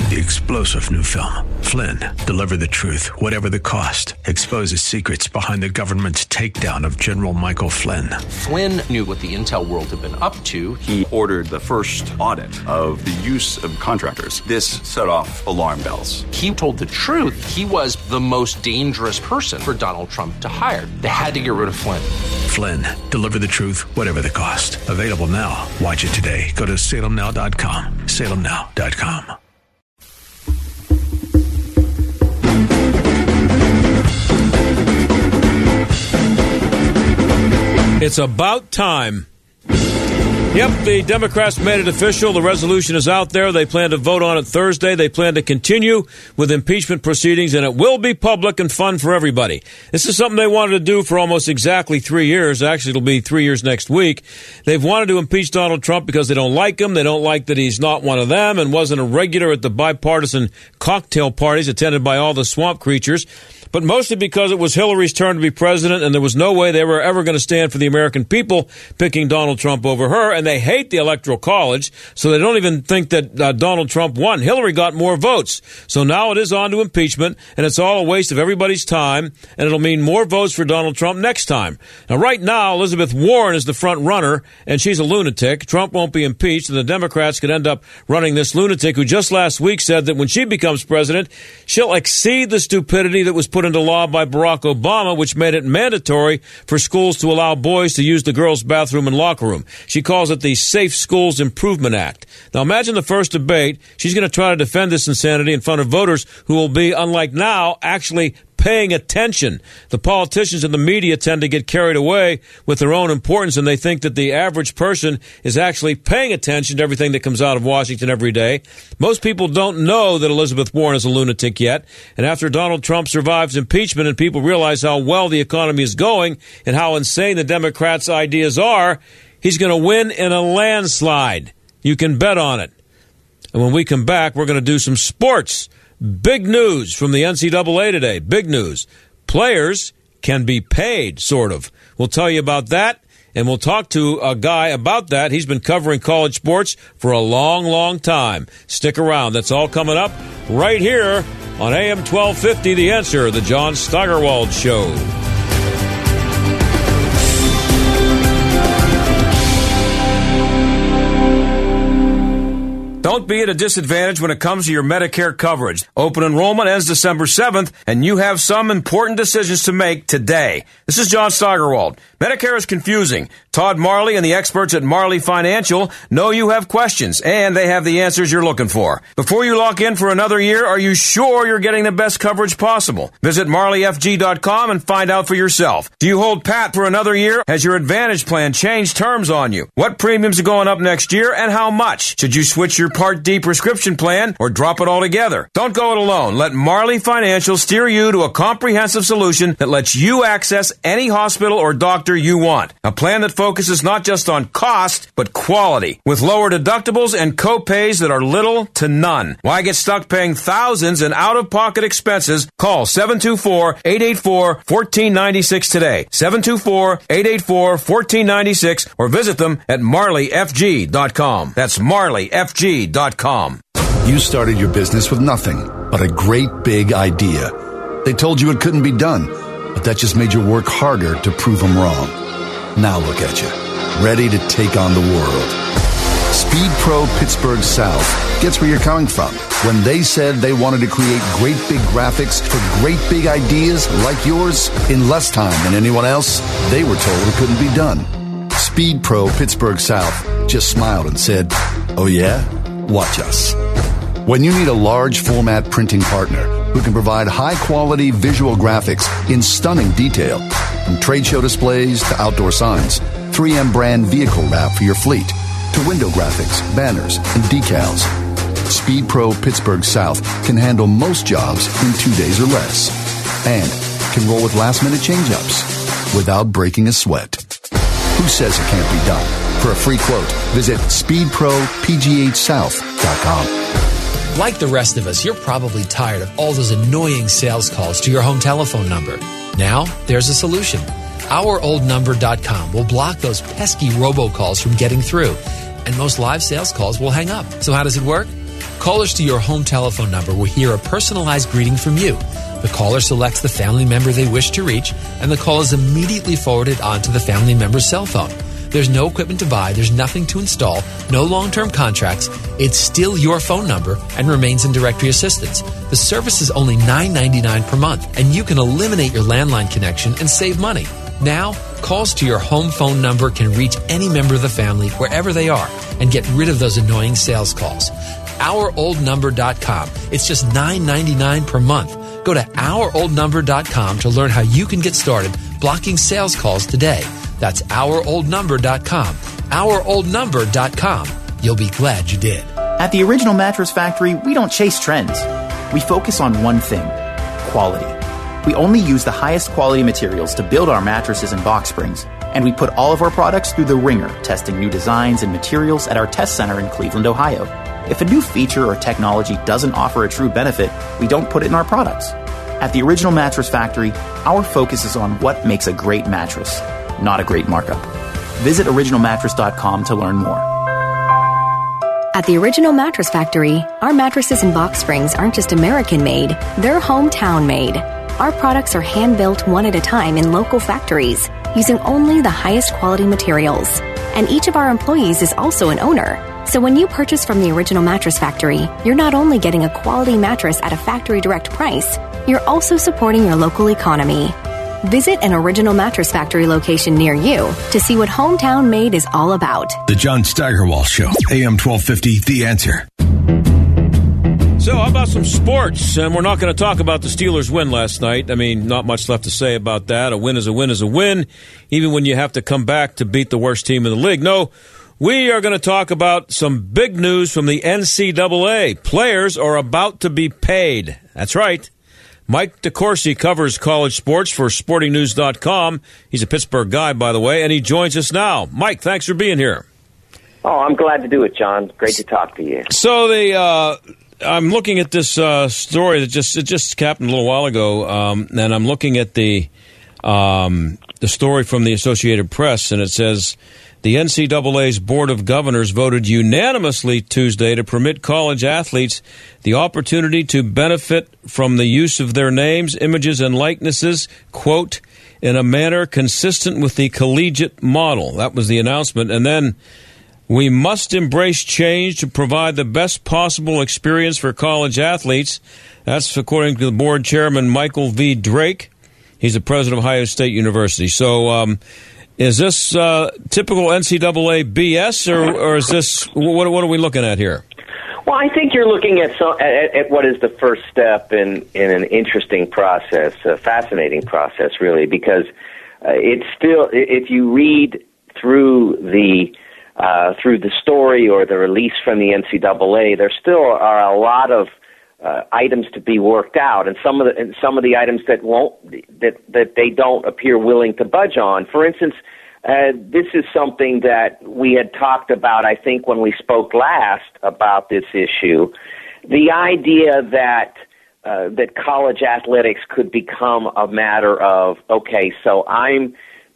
the explosive new film, Flynn, Deliver the Truth, Whatever the Cost, exposes secrets behind the government's takedown of General Michael Flynn. Flynn knew what the intel world had been up to. He ordered the first audit of the use of contractors. This set off alarm bells. He told the truth. He was the most dangerous person for Donald Trump to hire. They had to get rid of Flynn. Flynn, Deliver the Truth, Whatever the Cost. Available now. Watch it today. Go to salemnow.com. salemnow.com. It's about time. Yep, the Democrats made it official. The resolution is out there. They plan to vote on it Thursday. They plan to continue with impeachment proceedings, and it will be public and fun for everybody. This is something they wanted to do for almost exactly 3 years. Actually, it'll be 3 years next week. They've wanted to impeach Donald Trump because they don't like him. They don't like that he's not one of them and wasn't a regular at the bipartisan cocktail parties attended by all the swamp creatures. But mostly because it was Hillary's turn to be president, and there was no way they were ever going to stand for the American people picking Donald Trump over her. And they hate the Electoral College, so they don't even think that Donald Trump won. Hillary got more votes. So now it is on to impeachment, and it's all a waste of everybody's time, and it'll mean more votes for Donald Trump next time. Now, right now, Elizabeth Warren is the front runner, and she's a lunatic. Trump won't be impeached, and the Democrats could end up running this lunatic who just last week said that when she becomes president, she'll exceed the stupidity that was put into law by Barack Obama, which made it mandatory for schools to allow boys to use the girls' bathroom and locker room. She calls it the Safe Schools Improvement Act. Now imagine the first debate. She's going to try to defend this insanity in front of voters who will be, unlike now, actually paying attention. The politicians and the media tend to get carried away with their own importance, and they think that the average person is actually paying attention to everything that comes out of Washington every day. Most people don't know that Elizabeth Warren is a lunatic yet, and after Donald Trump survives impeachment and people realize how well the economy is going and how insane the Democrats' ideas are, he's going to win in a landslide. You can bet on it. And when we come back, we're going to do some sports. Big news from the NCAA today. Big news. Players can be paid, sort of. We'll tell you about that, and we'll talk to a guy about that. He's been covering college sports for a long, long time. Stick around. That's all coming up right here on AM 1250, The Answer, the John Steigerwald Show. Don't be at a disadvantage when it comes to your Medicare coverage. Open enrollment ends December 7th, and you have some important decisions to make today. This is John Steigerwald. Medicare is confusing. Todd Marley and the experts at Marley Financial know you have questions, and they have the answers you're looking for. Before you lock in for another year, are you sure you're getting the best coverage possible? Visit MarleyFG.com and find out for yourself. Do you hold pat for another year? Has your Advantage plan changed terms on you? What premiums are going up next year, and how much? Should you switch your Part D prescription plan or drop it altogether? Don't go it alone. Let Marley Financial steer you to a comprehensive solution that lets you access any hospital or doctor you want. A plan that focuses not just on cost, but quality, with lower deductibles and co-pays that are little to none. Why get stuck paying thousands in out-of-pocket expenses? Call 724-884-1496 today. 724-884-1496 or visit them at MarleyFG.com. That's MarleyFG.com. You started your business with nothing but a great big idea. They told you it couldn't be done, but that just made you work harder to prove them wrong. Now look at you, ready to take on the world. Speed Pro Pittsburgh South gets where you're coming from. When they said they wanted to create great big graphics for great big ideas like yours in less time than anyone else, they were told it couldn't be done. Speed Pro Pittsburgh South just smiled and said, "Oh yeah? Watch us." When you need a large format printing partner who can provide high quality visual graphics in stunning detail, from trade show displays to outdoor signs, 3M brand vehicle wrap for your fleet, to window graphics, banners, and decals, Speed Pro Pittsburgh South can handle most jobs in 2 days or less, and can roll with last minute change-ups without breaking a sweat. Who says it can't be done? For a free quote, visit speedpropghsouth.com. Like the rest of us, you're probably tired of all those annoying sales calls to your home telephone number. Now, there's a solution. OurOldNumber.com will block those pesky robocalls from getting through, and most live sales calls will hang up. So how does it work? Callers to your home telephone number will hear a personalized greeting from you. The caller selects the family member they wish to reach, and the call is immediately forwarded onto the family member's cell phone. There's no equipment to buy, there's nothing to install, no long-term contracts. It's still your phone number and remains in directory assistance. The service is only $9.99 per month, and you can eliminate your landline connection and save money. Now, calls to your home phone number can reach any member of the family wherever they are and get rid of those annoying sales calls. OurOldNumber.com. It's just $9.99 per month. Go to OurOldNumber.com to learn how you can get started blocking sales calls today. That's OurOldNumber.com. OurOldNumber.com. You'll be glad you did. At the Original Mattress Factory, we don't chase trends. We focus on one thing: quality. We only use the highest quality materials to build our mattresses and box springs, and we put all of our products through the ringer, testing new designs and materials at our test center in Cleveland, Ohio. If a new feature or technology doesn't offer a true benefit, we don't put it in our products. At the Original Mattress Factory, our focus is on what makes a great mattress, not a great markup. Visit originalmattress.com to learn more. At the Original Mattress Factory, our mattresses and box springs aren't just American-made, they're hometown-made. Our products are hand-built one at a time in local factories, using only the highest quality materials. And each of our employees is also an owner. So when you purchase from the Original Mattress Factory, you're not only getting a quality mattress at a factory direct price, you're also supporting your local economy. Visit an Original Mattress Factory location near you to see what hometown made is all about. The John Steigerwald Show, AM 1250, The Answer. So how about some sports? And we're not going to talk about the Steelers' win last night. I mean, not much left to say about that. A win is a win is a win, even when you have to come back to beat the worst team in the league. No, we are going to talk about some big news from the NCAA. Players are about to be paid. That's right. Mike DeCourcy covers college sports for SportingNews.com. He's a Pittsburgh guy, by the way, and he joins us now. Mike, thanks for being here. Oh, I'm glad to do it, John. Great to talk to you. So I'm looking at this story that just happened a little while ago, and I'm looking at the story from the Associated Press, and it says the NCAA's Board of Governors voted unanimously Tuesday to permit college athletes the opportunity to benefit from the use of their names, images, and likenesses, quote, in a manner consistent with the collegiate model. That was the announcement. And then, we must embrace change to provide the best possible experience for college athletes. That's according to the board chairman, Michael V. Drake. He's the president of Ohio State University. So is this typical NCAA BS, or is this, what are we looking at here? Well, I think you're looking at what is the first step in an interesting process, a fascinating process, really, because it's still, if you read through the story or the release from the NCAA, there still are a lot of items to be worked out, and some of the items that they don't appear willing to budge on. For instance, this is something that we had talked about, I think, when we spoke last about this issue. The idea that college athletics could become a matter of, okay, so I'm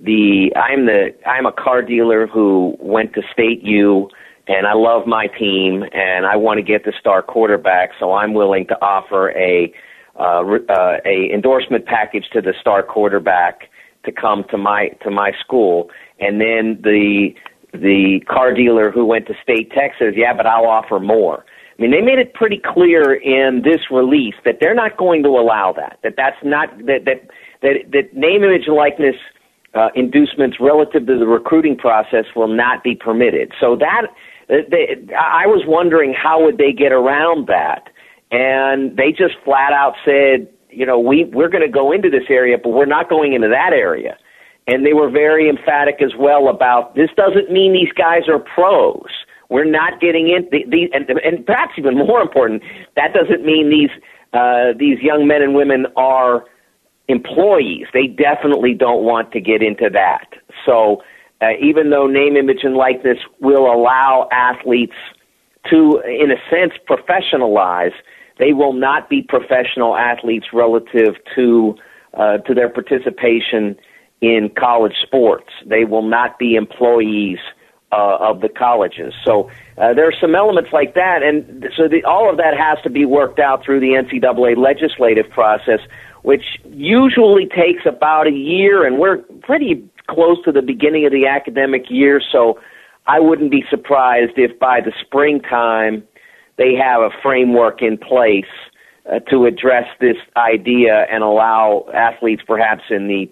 a car dealer who went to State U, and I love my team, and I want to get the star quarterback, so I'm willing to offer a endorsement package to the star quarterback to come to my school. And then the car dealer who went to State Tech says, yeah, but I'll offer more. I mean, they made it pretty clear in this release that they're not going to allow that. That's not that name, image, and likeness inducements relative to the recruiting process will not be permitted. So I was wondering how would they get around that, and they just flat out said, you know, we're going to go into this area, but we're not going into that area. And they were very emphatic as well about this doesn't mean these guys are pros. We're not getting in and perhaps even more important, that doesn't mean these young men and women are employees. They definitely don't want to get into that. So even though name, image, and likeness will allow athletes to, in a sense, professionalize, they will not be professional athletes relative to their participation in college sports. They will not be employees of the colleges. So there are some elements like that, and so all of that has to be worked out through the NCAA legislative process, which usually takes about a year, and we're pretty close to the beginning of the academic year, so I wouldn't be surprised if by the springtime they have a framework in place to address this idea and allow athletes perhaps in the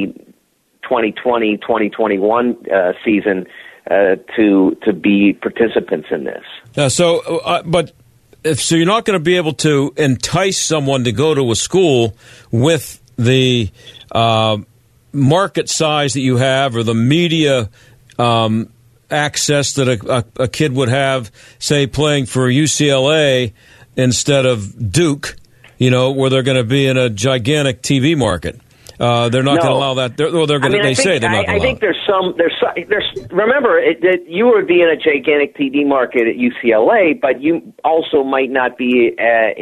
2020-2021 season to be participants in this. So you're not going to be able to entice someone to go to a school with the market size that you have or the media access that a kid would have, say, playing for UCLA instead of Duke, where they're going to be in a gigantic TV market. They're not going to allow that. They're going to. They say they're not going to allow. I think there's some. Remember, you would be in a gigantic TV market at UCLA, but you also might not be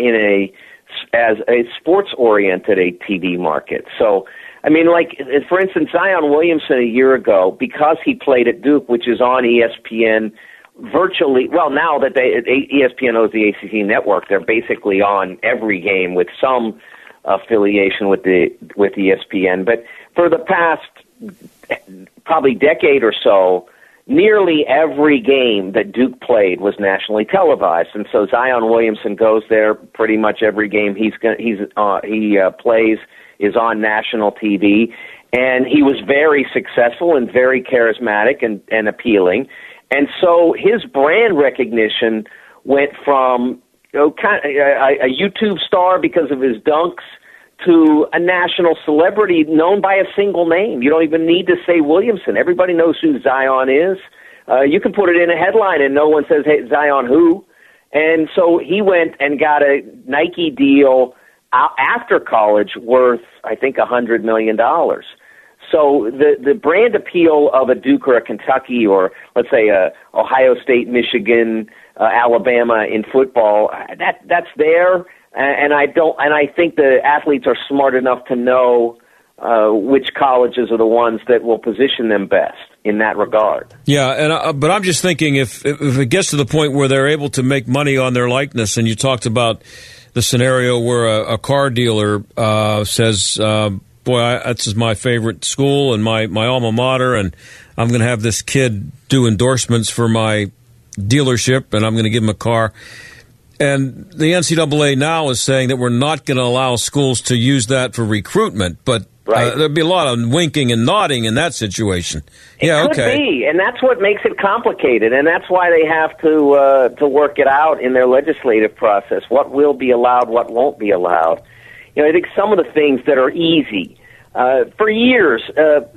as a sports-oriented a TV market. So, I mean, like for instance, Zion Williamson a year ago, because he played at Duke, which is on ESPN. Virtually, well, now that ESPN owns the ACC network, they're basically on every game with some affiliation with ESPN. But for the past probably decade or so, nearly every game that Duke played was nationally televised, and so Zion Williamson goes there pretty much every game he plays is on national TV, and he was very successful and very charismatic and appealing. And so his brand recognition went from a YouTube star because of his dunks to a national celebrity known by a single name. You don't even need to say Williamson. Everybody knows who Zion is. You can put it in a headline and no one says, hey, Zion who? And so he went and got a Nike deal after college worth, I think, $100 million. So the brand appeal of a Duke or a Kentucky or, let's say, Ohio State, Michigan, Alabama in football, that's there, and I think the athletes are smart enough to know which colleges are the ones that will position them best in that regard. Yeah, but I'm just thinking if it gets to the point where they're able to make money on their likeness, and you talked about the scenario where a car dealer says, boy, this is my favorite school and my alma mater, and I'm going to have this kid do endorsements for my dealership, and I'm going to give him a car. And the NCAA now is saying that we're not going to allow schools to use that for recruitment, but there'd be a lot of winking and nodding in that situation. It could be, and that's what makes it complicated, and that's why they have to work it out in their legislative process. What will be allowed, what won't be allowed. I think some of the things that are easy. For years, there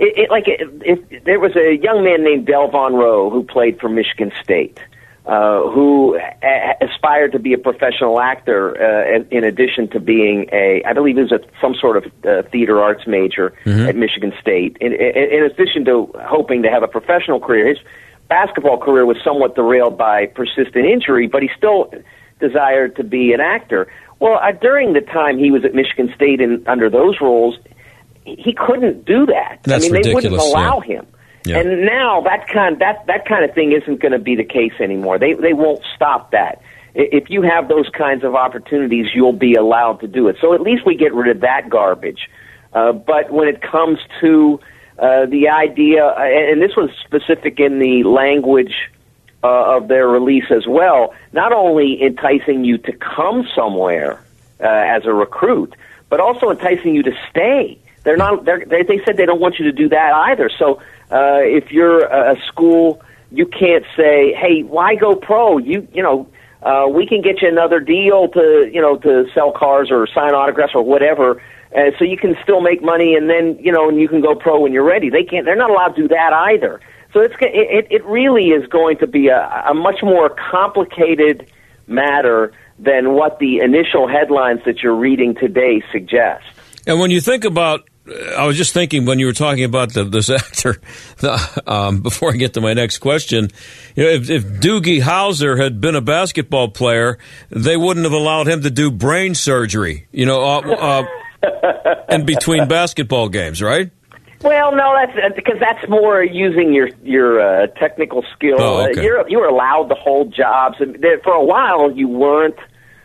was a young man named Delvon Rowe who played for Michigan State, who aspired to be a professional actor in addition to being I believe he was some sort of theater arts major at Michigan State. In addition to hoping to have a professional career, his basketball career was somewhat derailed by persistent injury, but he still desired to be an actor. Well, during the time he was at Michigan State and under those rules, he couldn't do that. That's ridiculous. They wouldn't allow him. Yeah. And now that kind of thing isn't going to be the case anymore. They won't stop that. If you have those kinds of opportunities, you'll be allowed to do it. So at least we get rid of that garbage. But when it comes to the idea, and this was specific in the language of their release as well, not only enticing you to come somewhere as a recruit, but also enticing you to stay. They said they don't want you to do that either. So if you're a school, you can't say, "Hey, why go pro? We can get you another deal to sell cars or sign autographs or whatever, so you can still make money, and then and you can go pro when you're ready." They're not allowed to do that either. So it really is going to be a much more complicated matter than what the initial headlines that you're reading today suggest. And when you think about, I was just thinking when you were talking about this actor, before I get to my next question, if Doogie Howser had been a basketball player, they wouldn't have allowed him to do brain surgery, in between basketball games, right? Well, no, that's because that's more using your technical skill. Oh, okay. You were allowed to hold jobs. For a while, you weren't,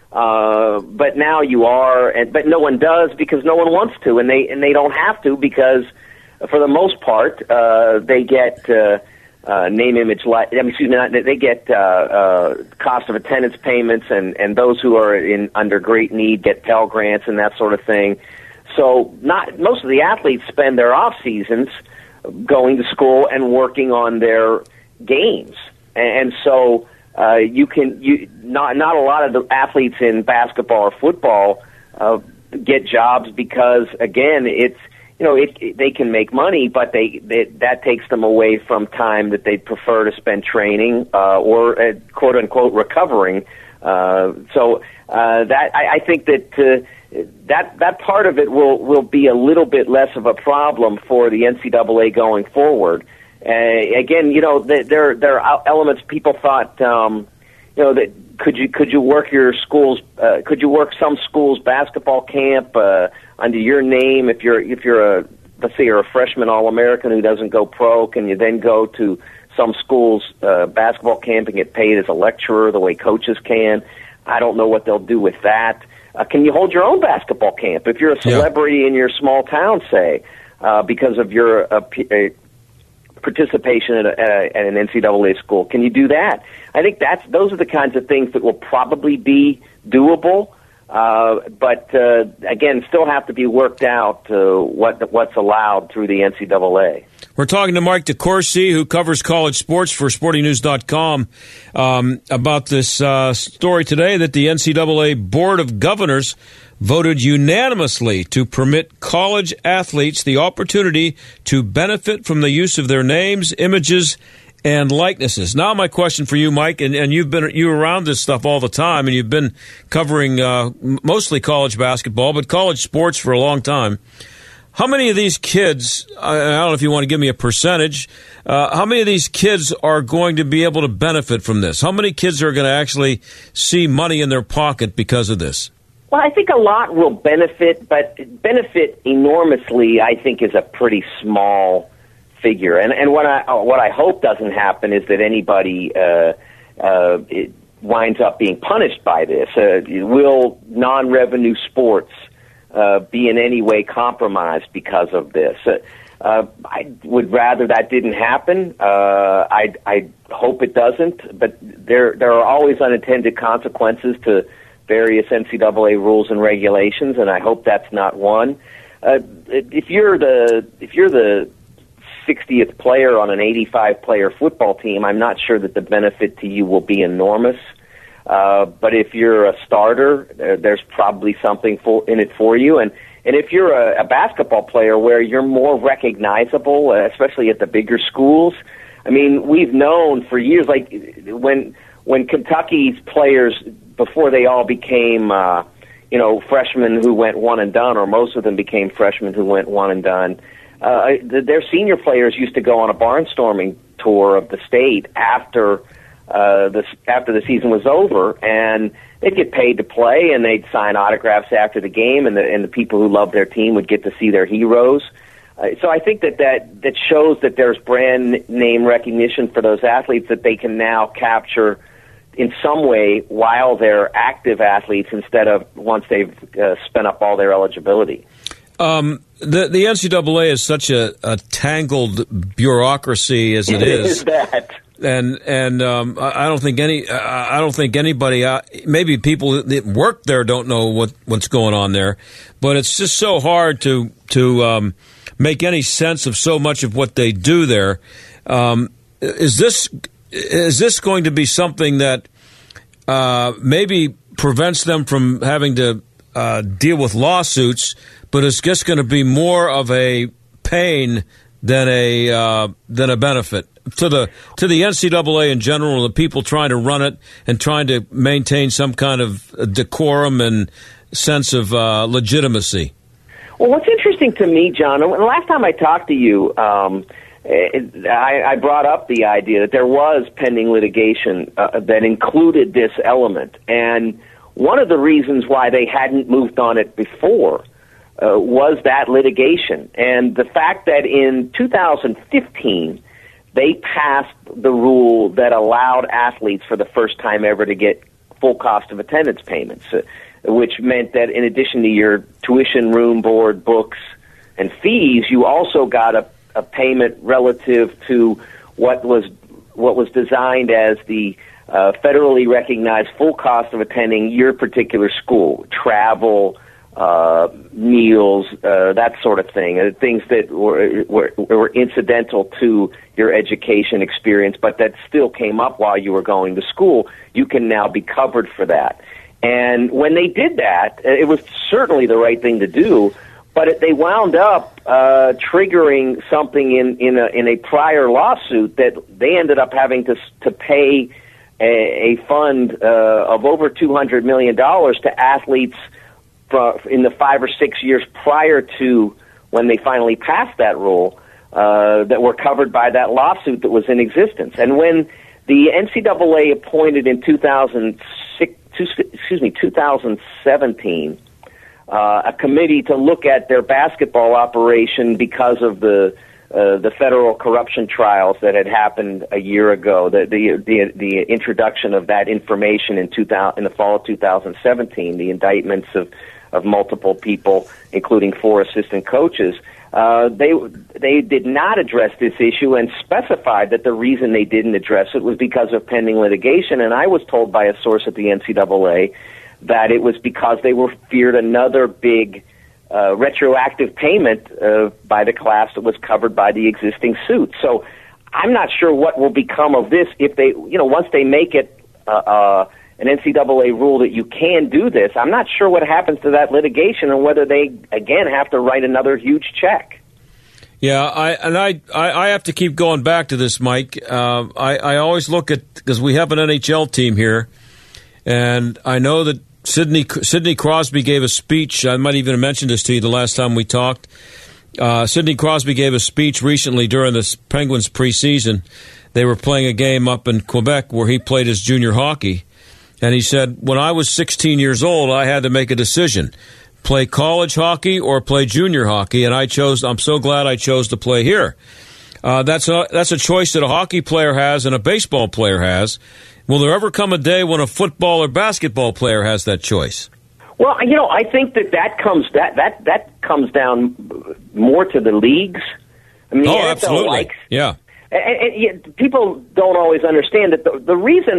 but now you are. But no one does because no one wants to, and they don't have to because, for the most part, they get name, image, they get cost of attendance payments, and those who are under great need get Pell Grants and that sort of thing. So most of the athletes spend their off seasons going to school and working on their games, and so not a lot of the athletes in basketball or football get jobs because again they can make money, but that takes them away from time that they'd prefer to spend training or quote unquote recovering. So I think that. That part of it will be a little bit less of a problem for the NCAA going forward. Again, there are elements. People thought, that could you work your schools? Could you work some schools' basketball camp under your name if you're let's say you're a freshman All-American who doesn't go pro? Can you then go to some schools' basketball camp and get paid as a lecturer the way coaches can? I don't know what they'll do with that. Can you hold your own basketball camp if you're a celebrity in your small town, say, because of your participation at an NCAA school? Can you do that? I think those are the kinds of things that will probably be doable, but again, still have to be worked out what's allowed through the NCAA. We're talking to Mike DeCourcy, who covers college sports for SportingNews.com, about this story today that the NCAA Board of Governors voted unanimously to permit college athletes the opportunity to benefit from the use of their names, images, and likenesses. Now, my question for you, Mike, and you're around this stuff all the time, and you've been covering mostly college basketball, but college sports for a long time. How many of these kids, I don't know if you want to give me a percentage, how many of these kids are going to be able to benefit from this? How many kids are going to actually see money in their pocket because of this? Well, I think a lot will benefit, but benefit enormously, I think, is a pretty small figure. And what I hope doesn't happen is that anybody winds up being punished by this. Will non-revenue sports be in any way compromised because of this? I would rather that didn't happen. I hope it doesn't, but there are always unintended consequences to various NCAA rules and regulations, and I hope that's not one. If you're the 60th player on an 85-player football team, I'm not sure that the benefit to you will be enormous. But if you're a starter, there's probably something in it for you. And if you're a basketball player where you're more recognizable, especially at the bigger schools, I mean, we've known for years, like when Kentucky's players, before they all became, freshmen who went one and done, or most of them became freshmen who went one and done, their senior players used to go on a barnstorming tour of the state after the season was over, and they'd get paid to play, and they'd sign autographs after the game, and the people who loved their team would get to see their heroes. So I think that shows that there's brand name recognition for those athletes that they can now capture in some way while they're active athletes instead of once they've spent up all their eligibility. The NCAA is such a tangled bureaucracy as it is. Is that? And I don't think anybody, maybe people that work there don't know what's going on there, but it's just so hard to make any sense of so much of what they do there. Is this going to be something that maybe prevents them from having to deal with lawsuits, but it's just going to be more of a pain than a benefit to the NCAA in general, the people trying to run it and trying to maintain some kind of decorum and sense of legitimacy? Well, what's interesting to me, John, the last time I talked to you, I brought up the idea that there was pending litigation that included this element, and one of the reasons why they hadn't moved on it before was that litigation. And the fact that in 2015 they passed the rule that allowed athletes for the first time ever to get full cost of attendance payments, which meant that in addition to your tuition, room, board, books, and fees, you also got a payment relative to what was designed as the federally recognized full cost of attending your particular school, travel, meals, that sort of thing, things that were incidental to your education experience, but that still came up while you were going to school. You can now be covered for that. And when they did that, it was certainly the right thing to do, but they wound up triggering something in a prior lawsuit that they ended up having to pay a fund of over $200 million to athletes in the 5 or 6 years prior to when they finally passed that rule that were covered by that lawsuit that was in existence. And when the NCAA appointed in 2017 a committee to look at their basketball operation because of the federal corruption trials that had happened a year ago, the introduction of that information in the fall of 2017, the indictments of multiple people, including 4 assistant coaches, they did not address this issue and specified that the reason they didn't address it was because of pending litigation. And I was told by a source at the NCAA that it was because they feared another big retroactive payment by the class that was covered by the existing suit. So I'm not sure what will become of this if they, once they make it an NCAA rule that you can do this. I'm not sure what happens to that litigation and whether they, again, have to write another huge check. Yeah, I have to keep going back to this, Mike. I always look at, because we have an NHL team here, and I know that Sidney Crosby gave a speech. I might even have mentioned this to you the last time we talked. Sidney Crosby gave a speech recently during the Penguins preseason. They were playing a game up in Quebec where he played his junior hockey. And he said, when I was 16 years old, I had to make a decision, play college hockey or play junior hockey. And I'm so glad I chose to play here. That's a choice that a hockey player has and a baseball player has. Will there ever come a day when a football or basketball player has that choice? Well, I think that comes down more to the leagues. I mean, the NFL absolutely. Likes, yeah. And people don't always understand that the reason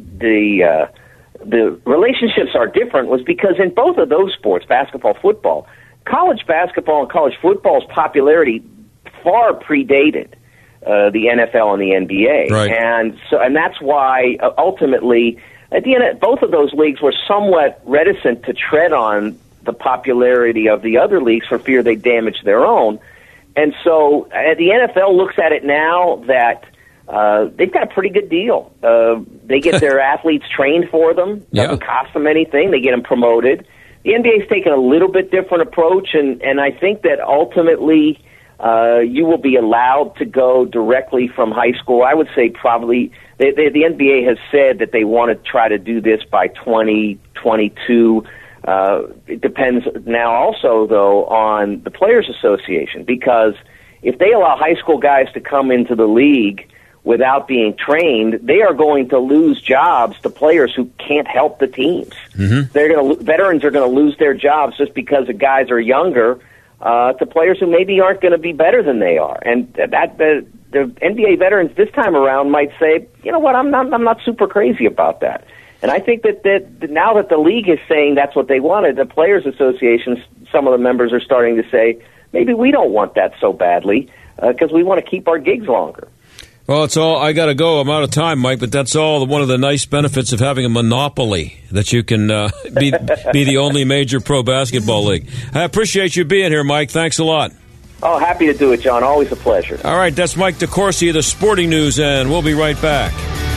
the relationships are different was because in both of those sports, basketball, football, college basketball and college football's popularity far predated the NFL and the NBA. Right. And that's why ultimately at the end, both of those leagues were somewhat reticent to tread on the popularity of the other leagues for fear they damage their own. And so the NFL looks at it now that they've got a pretty good deal. They get their athletes trained for them. Doesn't cost them anything. They get them promoted. The NBA's taken a little bit different approach, and I think that ultimately you will be allowed to go directly from high school. I would say probably the NBA has said that they want to try to do this by 2022. It depends now also, though, on the Players Association, because if they allow high school guys to come into the league without being trained, they are going to lose jobs to players who can't help the teams. Mm-hmm. Veterans are going to lose their jobs just because the guys are younger to players who maybe aren't going to be better than they are. And the NBA veterans this time around might say, you know what, I'm not super crazy about that. And I think that now that the league is saying that's what they wanted, the Players Association, some of the members are starting to say, maybe we don't want that so badly because we want to keep our gigs longer. Well, it's all. I got to go. I'm out of time, Mike. But that's all. One of the nice benefits of having a monopoly, that you can be the only major pro basketball league. I appreciate you being here, Mike. Thanks a lot. Oh, happy to do it, John. Always a pleasure. All right, that's Mike DeCourcy of the Sporting News, and we'll be right back.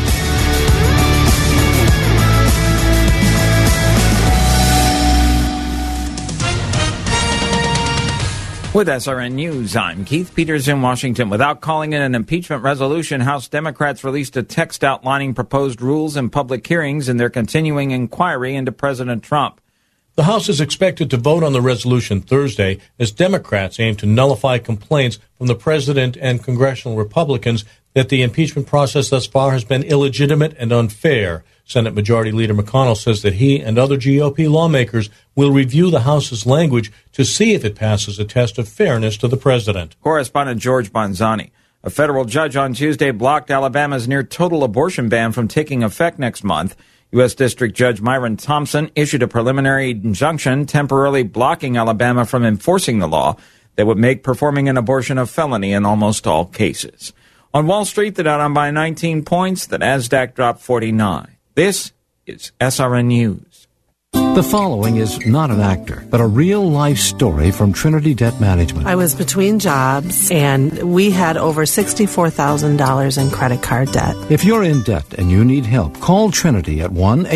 With SRN News, I'm Keith Peters in Washington. Without calling it an impeachment resolution, House Democrats released a text outlining proposed rules and public hearings in their continuing inquiry into President Trump. The House is expected to vote on the resolution Thursday as Democrats aim to nullify complaints from the president and congressional Republicans that the impeachment process thus far has been illegitimate and unfair. Senate Majority Leader McConnell says that he and other GOP lawmakers will review the House's language to see if it passes a test of fairness to the president. Correspondent George Bonzani. A federal judge on Tuesday blocked Alabama's near-total abortion ban from taking effect next month. U.S. District Judge Myron Thompson issued a preliminary injunction temporarily blocking Alabama from enforcing the law that would make performing an abortion a felony in almost all cases. On Wall Street, the Dow down by 19 points, the Nasdaq dropped 49. This is SRN News. The following is not an actor, but a real-life story from Trinity Debt Management. I was between jobs, and we had over $64,000 in credit card debt. If you're in debt and you need help, call Trinity at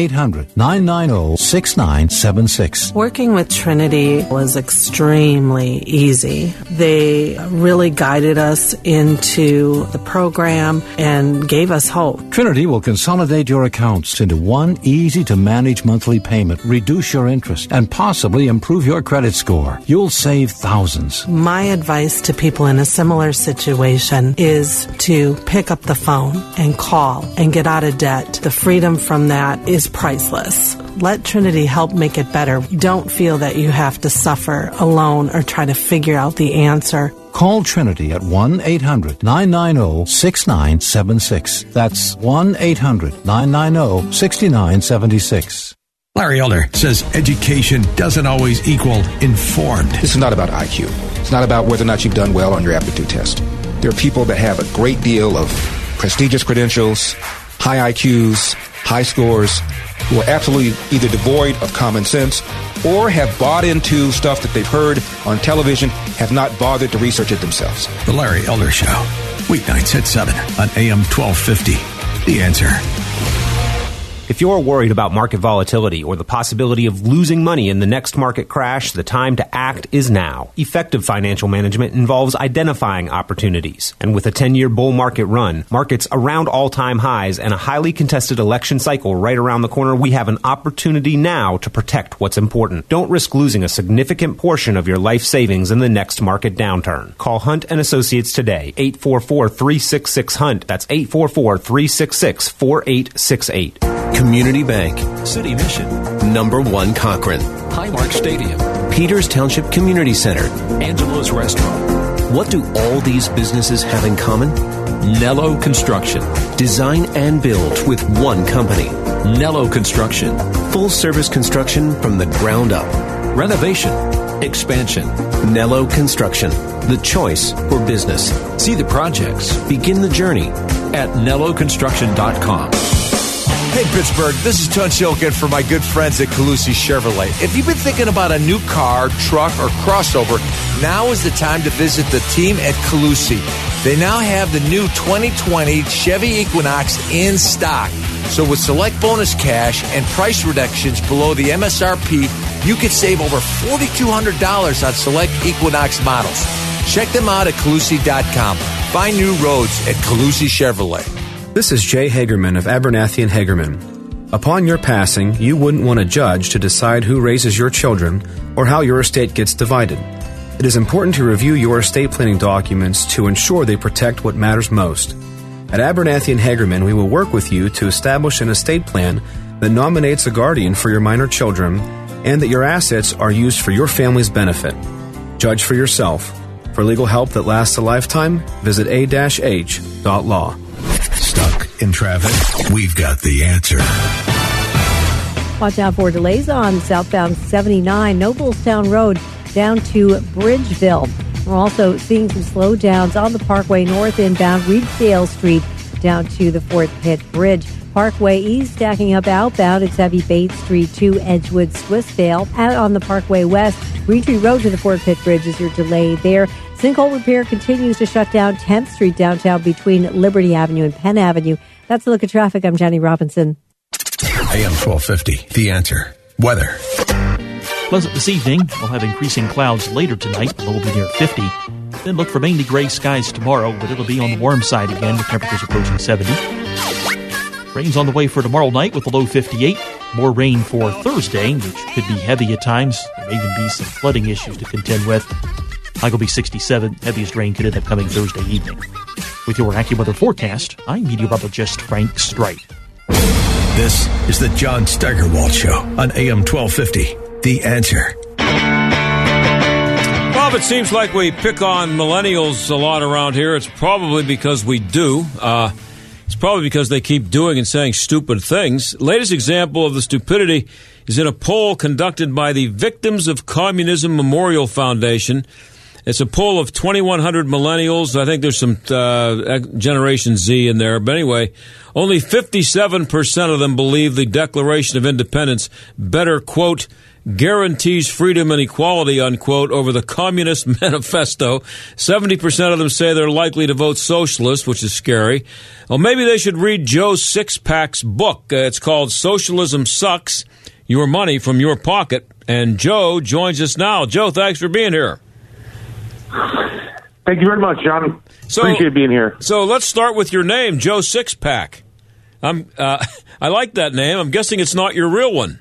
1-800-990-6976. Working with Trinity was extremely easy. They really guided us into the program and gave us hope. Trinity will consolidate your accounts into one easy-to-manage monthly payment, reduce your interest, and possibly improve your credit score. You'll save thousands. My advice to people in a similar situation is to pick up the phone and call and get out of debt. The freedom from that is priceless. Let Trinity help make it better. Don't feel that you have to suffer alone or try to figure out the answer. Call Trinity at 1-800-990-6976. That's 1-800-990-6976. Larry Elder says education doesn't always equal informed. This is not about IQ. It's not about whether or not you've done well on your aptitude test. There are people that have a great deal of prestigious credentials, high IQs, high scores, who are absolutely either devoid of common sense or have bought into stuff that they've heard on television, have not bothered to research it themselves. The Larry Elder Show, weeknights at 7 on AM 1250. The Answer. If you're worried about market volatility or the possibility of losing money in the next market crash, the time to act is now. Effective financial management involves identifying opportunities. And with a 10-year bull market run, markets around all-time highs, and a highly contested election cycle right around the corner, we have an opportunity now to protect what's important. Don't risk losing a significant portion of your life savings in the next market downturn. Call Hunt & Associates today, 844-366-HUNT. That's 844-366-4868. Community Bank, City Mission, Number 1 Cochrane, Highmark Stadium, Peters Township Community Center, Angelo's Restaurant. What do all these businesses have in common? Nello Construction. Design and build with one company. Nello Construction. Full service construction from the ground up. Renovation. Expansion. Nello Construction. The choice for business. See the projects. Begin the journey at nelloconstruction.com. Hey, Pittsburgh, this is Tun Chilkin for my good friends at Calusi Chevrolet. If you've been thinking about a new car, truck, or crossover, now is the time to visit the team at Calusi. They now have the new 2020 Chevy Equinox in stock. So with select bonus cash and price reductions below the MSRP, you could save over $4,200 on select Equinox models. Check them out at Calusi.com. Find new roads at Calusi Chevrolet. This is Jay Hagerman of Abernathy & Hagerman. Upon your passing, you wouldn't want a judge to decide who raises your children or how your estate gets divided. It is important to review your estate planning documents to ensure they protect what matters most. At Abernathy & Hagerman, we will work with you to establish an estate plan that nominates a guardian for your minor children and that your assets are used for your family's benefit. Judge for yourself. For legal help that lasts a lifetime, visit a-h.law. Stuck in traffic? We've got the answer. Watch out for delays on southbound 79 Noblestown Road down to Bridgeville. We're also seeing some slowdowns on the Parkway North inbound Reedsdale Street down to the Fort Pitt Bridge. Parkway East stacking up outbound. It's heavy Bates Street to Edgewood Swissvale. Out on the Parkway West, Green Tree Road to the Fort Pitt Bridge is your delay there. Sinkhole repair continues to shut down 10th Street downtown between Liberty Avenue and Penn Avenue. That's a look at traffic. I'm Jenny Robinson. AM 1250, The Answer. Weather. Pleasant this evening. We'll have increasing clouds later tonight. The low will be near 50. Then look for mainly gray skies tomorrow, but it'll be on the warm side again with temperatures approaching 70. Rain's on the way for tomorrow night with a low 58. More rain for Thursday, which could be heavy at times. There may even be some flooding issues to contend with. High will be 67. Heaviest rain could end up coming Thursday evening. With your AccuWeather forecast, I'm meteorologist Frank Strite. This is the John Steigerwald Show on AM 1250. The Answer. Well, if it seems like we pick on millennials a lot around here, it's probably because we do. It's probably because they keep doing and saying stupid things. Latest example of the stupidity is in a poll conducted by the Victims of Communism Memorial Foundation. It's a poll of 2,100 millennials. I think there's some Generation Z in there. But anyway, only 57% of them believe the Declaration of Independence better, quote, guarantees freedom and equality, unquote, over the Communist Manifesto. 70% of them say they're likely to vote socialist, which is scary. Well, maybe they should read Joe Sixpack's book. It's called Socialism Sucks, Your Money from Your Pocket. And Joe joins us now. Joe, thanks for being here. Thank you very much, John. Appreciate being here. So let's start with your name, Joe Sixpack. I like that name. I'm guessing it's not your real one.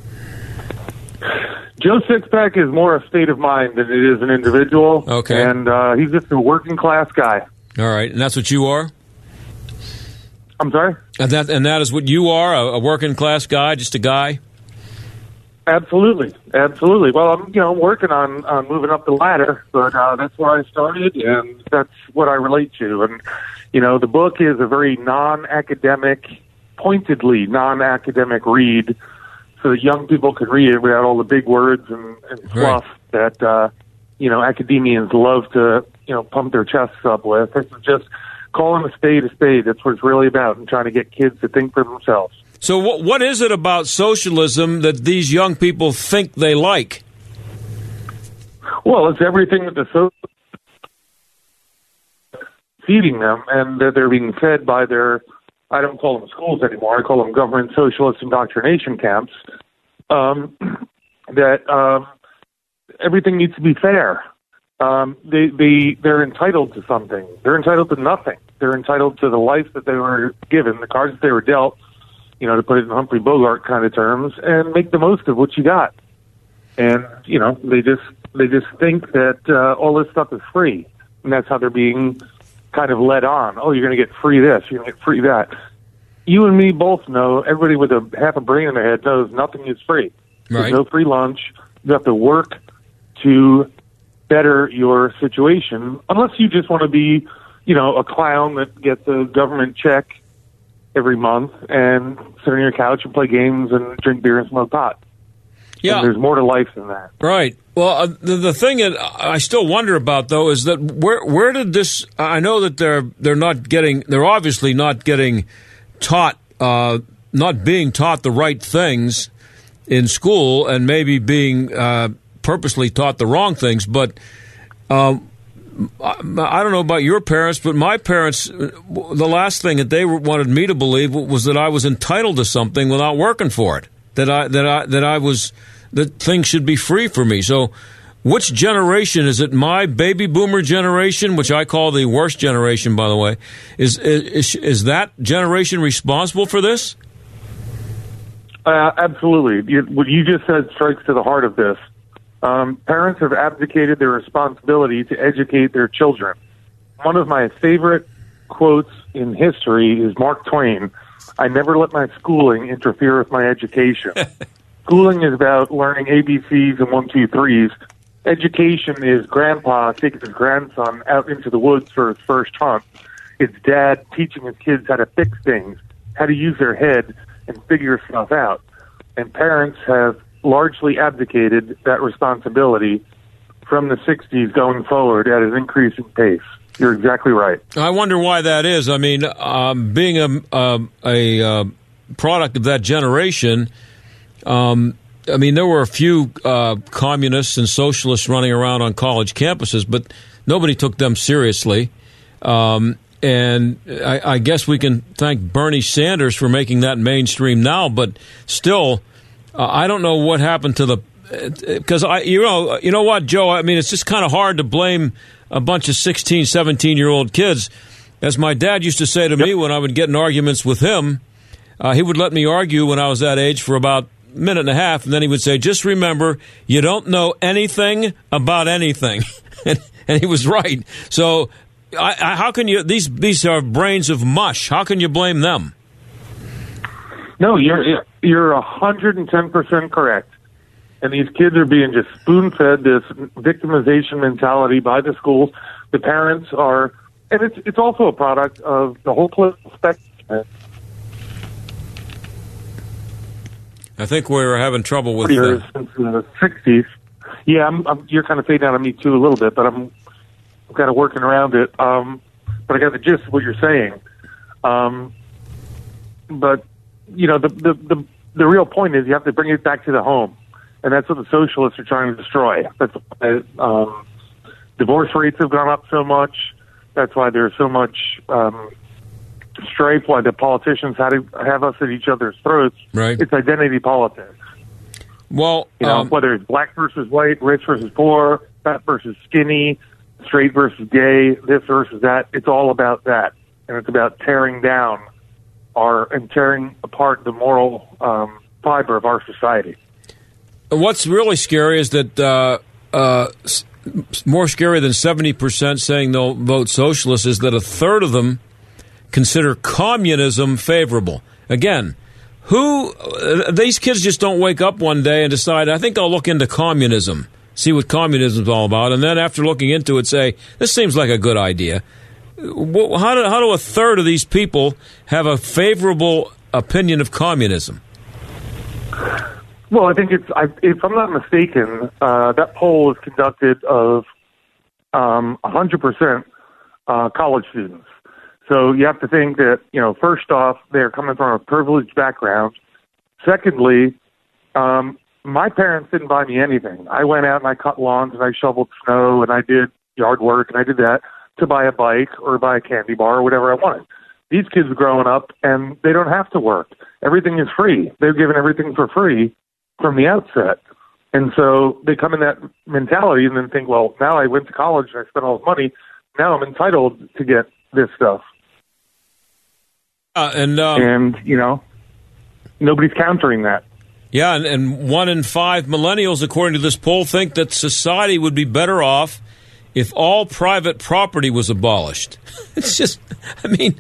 Joe Sixpack is more a state of mind than it is an individual. Okay. And he's just a working class guy. All right. And that's what you are? I'm sorry? And that is what you are, a working class guy, just a guy? Absolutely. Well, I'm working on moving up the ladder, but that's where I started, and that's what I relate to. And, the book is a very pointedly non-academic read, so that young people can read it without all the big words and fluff that, academians love to, pump their chests up with. This is just calling a spade a spade. That's what it's really about, and trying to get kids to think for themselves. So what is it about socialism that these young people think they like? Well, it's everything that the socialists feeding them, and that they're being fed by their, I don't call them schools anymore, I call them government socialist indoctrination camps, that everything needs to be fair. They're entitled to something. They're entitled to nothing. They're entitled to the life that they were given, the cards that they were dealt, to put it in Humphrey Bogart kind of terms, and make the most of what you got. And, they just think that all this stuff is free. And that's how they're being kind of led on. Oh, you're going to get free this, you're going to get free that. You and me both know, everybody with a half a brain in their head knows nothing is free. Right. There's no free lunch. You have to work to better your situation, unless you just want to be, a clown that gets a government check every month and sit on your couch and play games and drink beer and smoke pot. Yeah. And there's more to life than that. Right. Well, the thing that I still wonder about, though, is that where did this? I know that they're obviously not getting taught, not being taught the right things in school, and maybe being purposely taught the wrong things. But I don't know about your parents, but my parents, the last thing that they wanted me to believe was that I was entitled to something without working for it. That things should be free for me. So, which generation is it? My baby boomer generation, which I call the worst generation, by the way, is that generation responsible for this? Absolutely. What you just said strikes to the heart of this. Parents have abdicated their responsibility to educate their children. One of my favorite quotes in history is Mark Twain. I never let my schooling interfere with my education. Schooling is about learning ABCs and 1, 2, 3s. Education is grandpa taking his grandson out into the woods for his first hunt. It's dad teaching his kids how to fix things, how to use their head and figure stuff out. And parents have largely abdicated that responsibility from the 60s going forward at an increasing pace. You're exactly right. I wonder why that is. I mean, being a product of that generation, there were a few communists and socialists running around on college campuses, but nobody took them seriously. And I guess we can thank Bernie Sanders for making that mainstream now, but still, I don't know what happened to because you know what, Joe, I mean, it's just kind of hard to blame a bunch of 16, 17-year-old kids. As my dad used to say to me when I would get in arguments with him, he would let me argue when I was that age for about a minute and a half, and then he would say, just remember, you don't know anything about anything. And he was right. So how can you, these are brains of mush. How can you blame them? No, you're 110% correct. And these kids are being just spoon-fed this victimization mentality by the schools. The parents are, and it's also a product of the whole political spectrum. I think we're having trouble with years since the 60s. Yeah, you're kind of fading out on me too a little bit, but I'm kind of working around it. But I got the gist of what you're saying. But you know, the real point is you have to bring it back to the home, and that's what the socialists are trying to destroy. That's divorce rates have gone up so much. That's why there's so much strife. Why the politicians have us at each other's throats. Right. It's identity politics. Well, you know, whether it's black versus white, rich versus poor, fat versus skinny, straight versus gay, this versus that. It's all about that, and it's about tearing down and tearing apart the moral fiber of our society. What's really scary is that more scary than 70% saying they'll vote socialist is that a third of them consider communism favorable. Again, these kids just don't wake up one day and decide, I think I'll look into communism, see what communism is all about, and then after looking into it say, this seems like a good idea. How do a third of these people have a favorable opinion of communism? Well, I think if I'm not mistaken, that poll was conducted of 100% college students. So you have to think that, you know, first off, they're coming from a privileged background. Secondly, my parents didn't buy me anything. I went out and I cut lawns and I shoveled snow and I did yard work and I did that to buy a bike or buy a candy bar or whatever I wanted. These kids are growing up and they don't have to work. Everything is free. They're given everything for free from the outset. And so they come in that mentality and then think, well, now I went to college and I spent all this money. Now I'm entitled to get this stuff. And, you know, nobody's countering that. Yeah, and 1 in 5 millennials, according to this poll, think that society would be better off if all private property was abolished. It's just, I mean...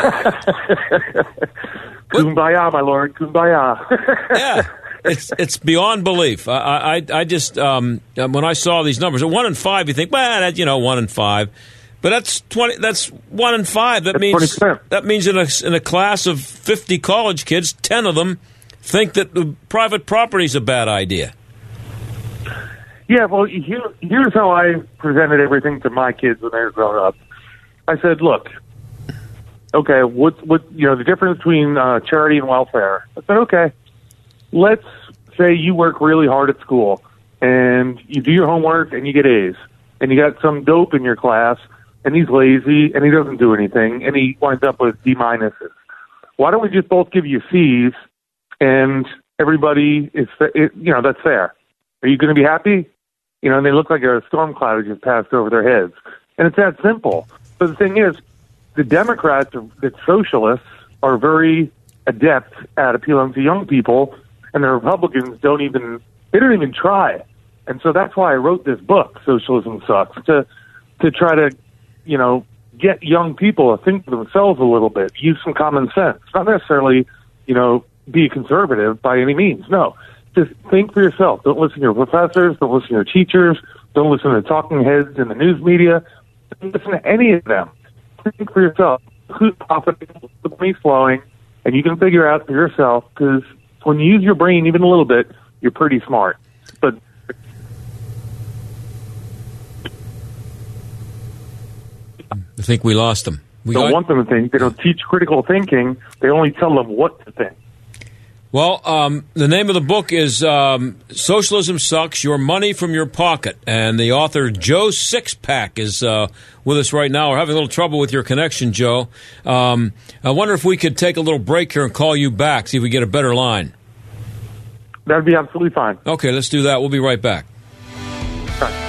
Kumbaya, my lord, kumbaya. Yeah, it's beyond belief. I just, when I saw these numbers, at 1 in 5, you think, well, that, 1 in 5. But that's 20. That's 1 in 5. That means 20%. That means in a class of 50 college kids, 10 of them think that private property is a bad idea. Yeah, well, here's how I presented everything to my kids when they were growing up. I said, look, okay, what the difference between charity and welfare? I said, okay, let's say you work really hard at school and you do your homework and you get A's, and you got some dope in your class and he's lazy and he doesn't do anything and he winds up with D minuses. Why don't we just both give you C's and everybody is, that's fair. Are you going to be happy? And they look like a storm cloud just passed over their heads. And it's that simple. But the thing is, the Democrats, the socialists, are very adept at appealing to young people, and the Republicans don't even try. And so that's why I wrote this book, Socialism Sucks, to try to, get young people to think for themselves a little bit, use some common sense. Not necessarily, be a conservative by any means. No. Just think for yourself. Don't listen to your professors. Don't listen to your teachers. Don't listen to talking heads in the news media. Don't listen to any of them. Think for yourself. Who's profitable? The money's flowing, and you can figure out for yourself, because when you use your brain even a little bit, you're pretty smart. But I think we lost them. We don't want them to think. They don't teach critical thinking. They only tell them what to think. Well, the name of the book is Socialism Sucks, Your Money from Your Pocket. And the author, Joe Sixpack, is with us right now. We're having a little trouble with your connection, Joe. I wonder if we could take a little break here and call you back, see if we get a better line. That would be absolutely fine. Okay, let's do that. We'll be right back. Right.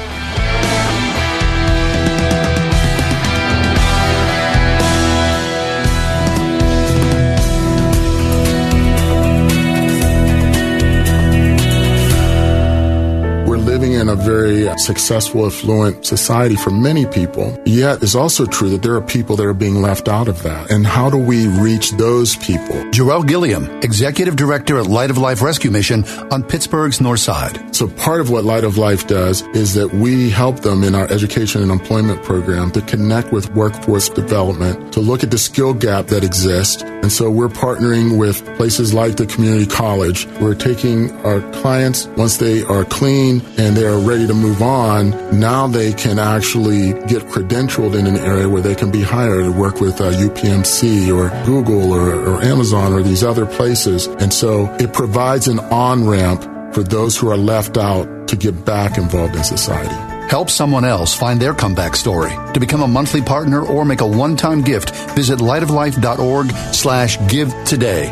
living in a very successful, affluent society for many people. Yet it's also true that there are people that are being left out of that. And how do we reach those people? Joelle Gilliam, Executive Director at Light of Life Rescue Mission on Pittsburgh's North Side. So part of what Light of Life does is that we help them in our education and employment program to connect with workforce development, to look at the skill gap that exists. And so we're partnering with places like the community college. We're taking our clients, once they are clean and they are ready to move on, now they can actually get credentialed in an area where they can be hired to work with UPMC or Google or Amazon or these other places. And so it provides an on-ramp for those who are left out to get back involved in society. Help someone else find their comeback story. To become a monthly partner or make a one-time gift, visit lightoflife.org/give today.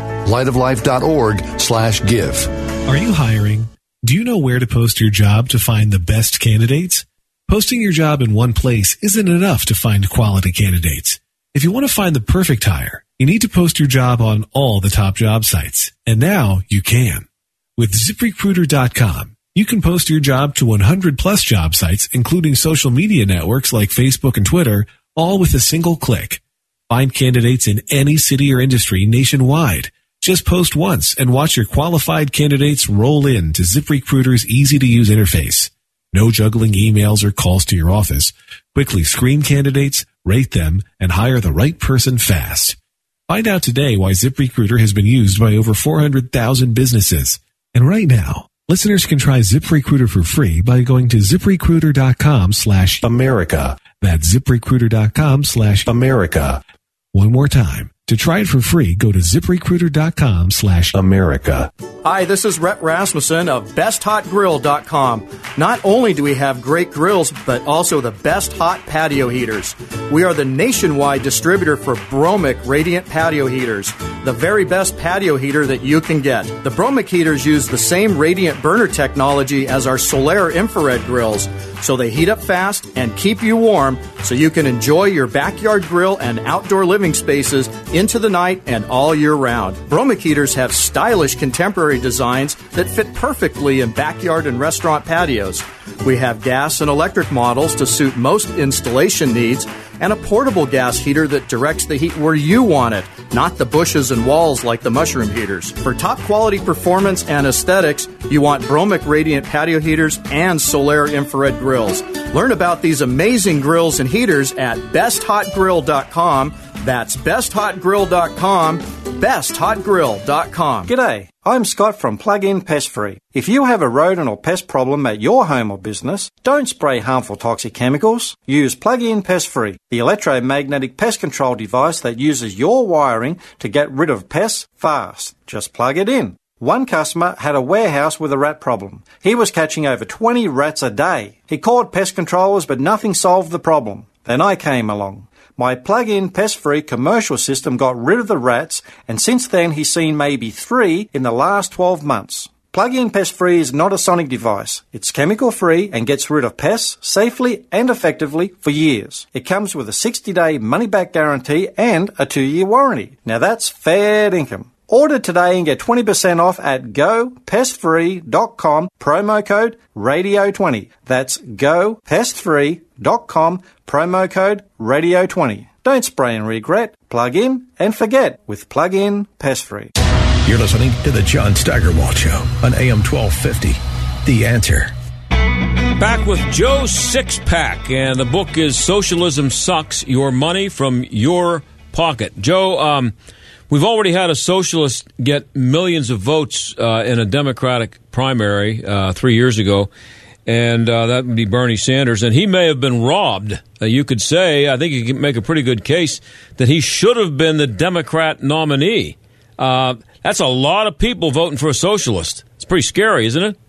lightoflife.org/give. Are you hiring? Do you know where to post your job to find the best candidates? Posting your job in one place isn't enough to find quality candidates. If you want to find the perfect hire, you need to post your job on all the top job sites. And now you can. With ZipRecruiter.com, you can post your job to 100 plus job sites, including social media networks like Facebook and Twitter, all with a single click. Find candidates in any city or industry nationwide. Just post once and watch your qualified candidates roll in to ZipRecruiter's easy-to-use interface. No juggling emails or calls to your office. Quickly screen candidates, rate them, and hire the right person fast. Find out today why ZipRecruiter has been used by over 400,000 businesses. And right now, listeners can try ZipRecruiter for free by going to ZipRecruiter.com/America. That's ZipRecruiter.com/America. One more time. To try it for free, go to ZipRecruiter.com/America. Hi, this is Rhett Rasmussen of BestHotGrill.com. Not only do we have great grills, but also the best hot patio heaters. We are the nationwide distributor for Bromic Radiant Patio Heaters, the very best patio heater that you can get. The Bromic heaters use the same radiant burner technology as our Solaire infrared grills, so they heat up fast and keep you warm so you can enjoy your backyard grill and outdoor living spaces into the night and all year round. Bromic heaters have stylish contemporary designs that fit perfectly in backyard and restaurant patios. We have gas and electric models to suit most installation needs, and a portable gas heater that directs the heat where you want it, not the bushes and walls like the mushroom heaters. For top quality performance and aesthetics, you want Bromic Radiant Patio Heaters and Solaire Infrared Grills. Learn about these amazing grills and heaters at BestHotGrill.com. That's BestHotGrill.com, BestHotGrill.com. G'day, I'm Scott from Plug-in Pest Free. If you have a rodent or pest problem at your home or business, don't spray harmful toxic chemicals. Use Plug-in Pest Free, the electromagnetic pest control device that uses your wiring to get rid of pests fast. Just plug it in. One customer had a warehouse with a rat problem. He was catching over 20 rats a day. He called pest controllers, but nothing solved the problem. Then I came along. My plug-in pest-free commercial system got rid of the rats, and since then he's seen maybe 3 in the last 12 months. Plug-in pest-free is not a sonic device. It's chemical-free and gets rid of pests safely and effectively for years. It comes with a 60-day money-back guarantee and a 2-year warranty. Now that's fair income. Order today and get 20% off at GoPestFree.com, promo code Radio20. That's GoPestFree.com, promo code Radio20. Don't spray and regret. Plug in and forget with Plug-in Pest Free. You're listening to the John Steigerwald Show on AM 1250. The Answer. Back with Joe Sixpack, and the book is Socialism Sucks, Your Money from Your Pocket. Joe, we've already had a socialist get millions of votes in a Democratic primary 3 years ago, and that would be Bernie Sanders. And he may have been robbed. You could say, I think you can make a pretty good case, that he should have been the Democrat nominee. That's a lot of people voting for a socialist. It's pretty scary, isn't it?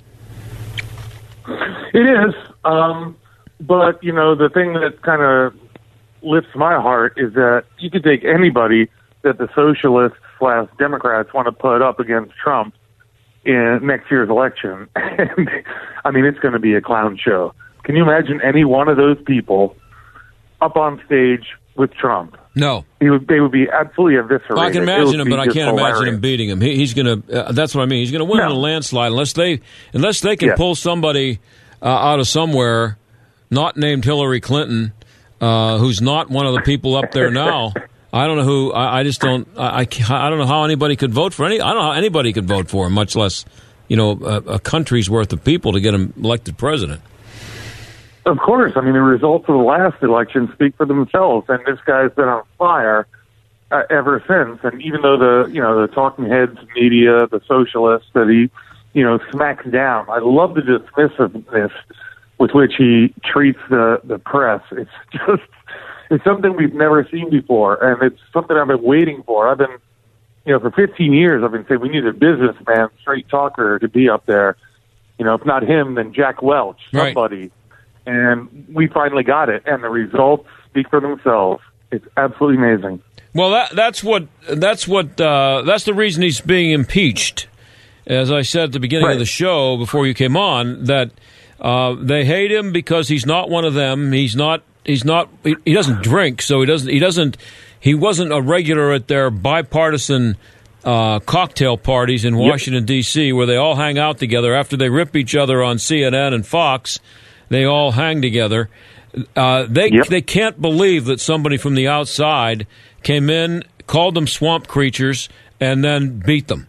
It is. But, you know, the thing that kind of lifts my heart is that you could take anybody that the socialists / Democrats want to put up against Trump in next year's election. And, I mean, it's going to be a clown show. Can you imagine any one of those people up on stage with Trump? No. They would be absolutely eviscerated. I can imagine him, but I can't imagine him beating him. He's going to, that's what I mean. He's going to win in a landslide unless they can pull somebody out of somewhere, not named Hillary Clinton, who's not one of the people up there now. I don't know who. I just don't. I don't know how anybody could vote for any. I don't know how anybody could vote for him, much less, a country's worth of people to get him elected president. Of course. I mean, the results of the last election speak for themselves, and this guy's been on fire ever since. And even though the talking heads, media, the socialists that he, smacks down, I love the dismissiveness with which he treats the press. It's something we've never seen before, and it's something I've been waiting for. I've been, for 15 years, I've been saying we need a businessman, straight talker to be up there. If not him, then Jack Welch, somebody. Right. And we finally got it, and the results speak for themselves. It's absolutely amazing. Well, that's the reason he's being impeached. As I said at the beginning of the show before you came on, that they hate him because he's not one of them. He doesn't drink, so he wasn't a regular at their bipartisan cocktail parties in Washington, D.C., where they all hang out together after they rip each other on CNN and Fox. They all hang together. They can't believe that somebody from the outside came in, called them swamp creatures, and then beat them.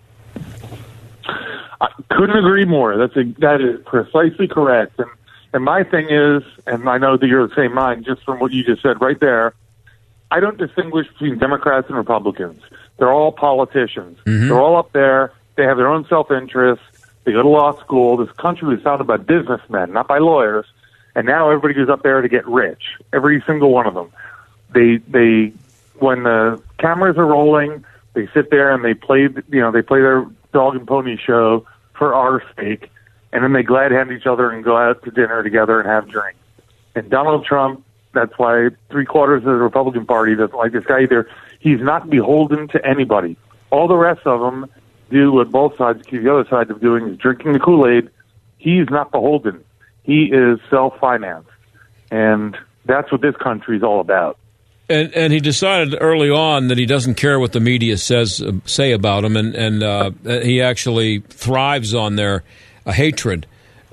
I couldn't agree more. That is precisely correct. And my thing is, and I know that you're the same mind, just from what you just said right there, I don't distinguish between Democrats and Republicans. They're all politicians. Mm-hmm. They're all up there. They have their own self-interest. They go to law school. This country was founded by businessmen, not by lawyers. And now everybody goes up there to get rich. Every single one of them. They when the cameras are rolling, they sit there and they play their dog and pony show for our sake, and then they glad hand each other and go out to dinner together and have drinks. And Donald Trump, that's why 3/4 of the Republican Party doesn't like this guy either. He's not beholden to anybody. All the rest of them do what both sides accuse the other side of doing, is drinking the Kool-Aid. He's not beholden. He is self-financed. And that's what this country is all about. And he decided early on that he doesn't care what the media say about him, and he actually thrives on their hatred.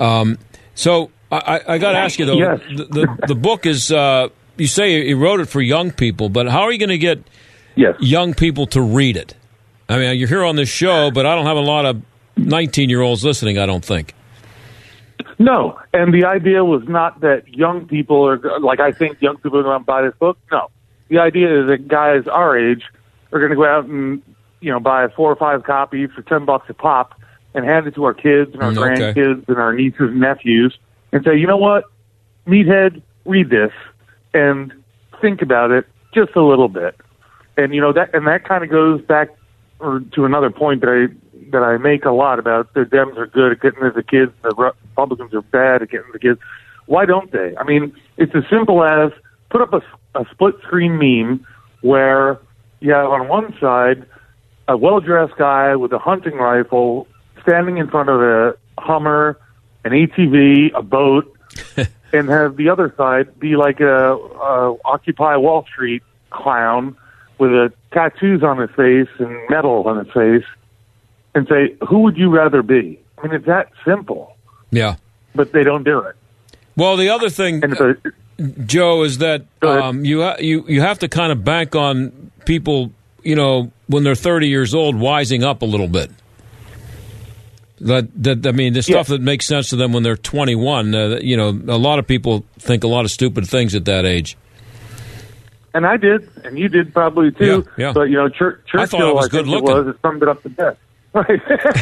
So I got to ask you, though, yes. the book is, you say he wrote it for young people, but how are you going to get young people to read it? I mean, you're here on this show, but I don't have a lot of 19-year-olds listening, I don't think. No, and the idea was not that young people are, like I think young people are going to buy this book. No. The idea is that guys our age are going to go out and, buy 4 or 5 copies for $10 a pop and hand it to our kids and our grandkids and our nieces and nephews and say, you know what, meathead, read this and think about it just a little bit. And, that kind of goes back to another point that I make a lot about the Dems are good at getting to the kids, the Republicans are bad at getting to the kids. Why don't they? I mean, it's as simple as put up a split-screen meme where you have on one side a well-dressed guy with a hunting rifle standing in front of a Hummer, an ATV, a boat, and have the other side be like a Occupy Wall Street clown with tattoos on his face and metal on his face, and say, who would you rather be? I mean, it's that simple. Yeah. But they don't do it. Well, the other thing, Joe, is that you have to kind of bank on people, when they're 30 years old, wising up a little bit. The stuff that makes sense to them when they're 21, a lot of people think a lot of stupid things at that age. And I did, and you did probably too. Yeah. But, Churchill, I thought I was good looking. It summed it up the best. Right.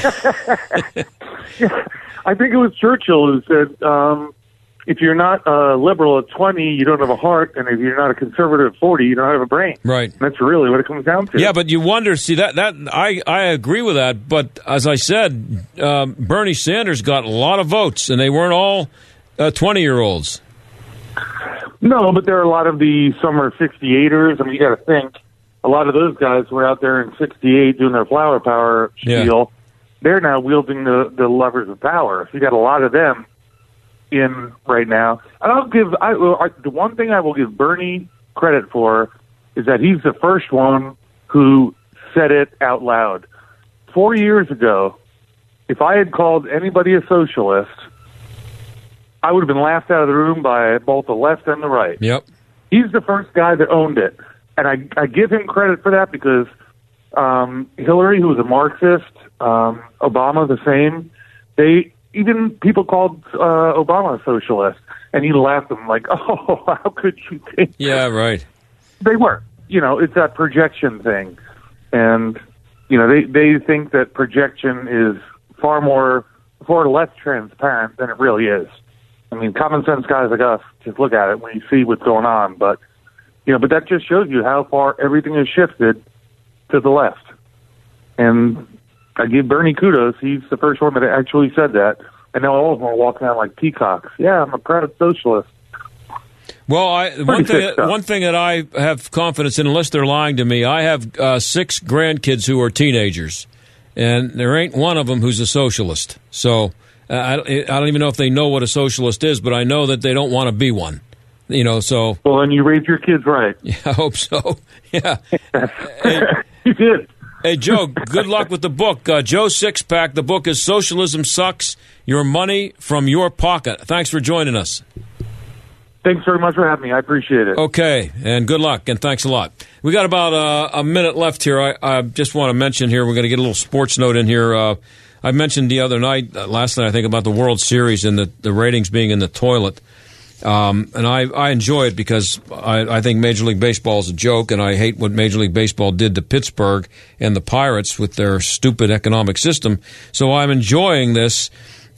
I think it was Churchill who said, if you're not a liberal at 20, you don't have a heart, and if you're not a conservative at 40, you don't have a brain. Right. And that's really what it comes down to. Yeah, but you wonder, I agree with that, but as I said, Bernie Sanders got a lot of votes, and they weren't all 20-year-olds. No, but there are a lot of the summer 68ers. I mean, you got to think, a lot of those guys were out there in 68 doing their flower power spiel. They're now wielding the levers of power. So you got a lot of them in right now. And the one thing I will give Bernie credit for is that he's the first one who said it out loud. 4 years ago, if I had called anybody a socialist, I would have been laughed out of the room by both the left and the right. Yep. He's the first guy that owned it. And I give him credit for that because Hillary, who was a Marxist, Obama the same, even people called Obama a socialist. And he laughed at them like, oh, how could you think? Yeah, right. They weren't. It's that projection thing. And, they think that projection is far less transparent than it really is. I mean, common sense guys like us just look at it when you see what's going on. But, but that just shows you how far everything has shifted to the left. And I give Bernie kudos. He's the first one that actually said that. And now all of them are walking out like peacocks. Yeah, I'm a proud socialist. Well, one thing that I have confidence in, unless they're lying to me, I have 6 grandkids who are teenagers, and there ain't one of them who's a socialist. So I don't even know if they know what a socialist is, but I know that they don't want to be one. So. Well, then you raised your kids right. Yeah, I hope so. Yeah. You did. Hey, Joe, good luck with the book. Joe Sixpack, the book is Socialism Sucks, Your Money from Your Pocket. Thanks for joining us. Thanks very much for having me. I appreciate it. Okay, and good luck, and thanks a lot. We got about a minute left here. I just want to mention here, we're going to get a little sports note in here. I mentioned the other night, last night, I think, about the World Series and the ratings being in the toilet. And I enjoy it because I think Major League Baseball is a joke, and I hate what Major League Baseball did to Pittsburgh and the Pirates with their stupid economic system. So I'm enjoying this.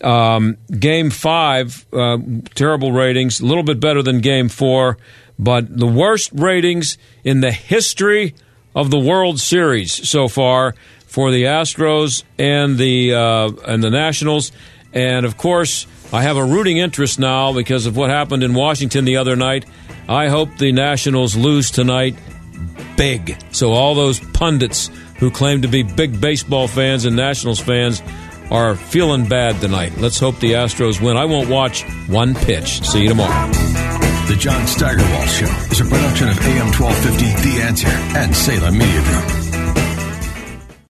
Game 5, terrible ratings, a little bit better than Game 4, but the worst ratings in the history of the World Series so far for the Astros and the Nationals. And, of course, I have a rooting interest now because of what happened in Washington the other night. I hope the Nationals lose tonight big. So all those pundits who claim to be big baseball fans and Nationals fans are feeling bad tonight. Let's hope the Astros win. I won't watch one pitch. See you tomorrow. The John Steigerwald Show is a production of AM 1250 The Answer and Salem Media Group.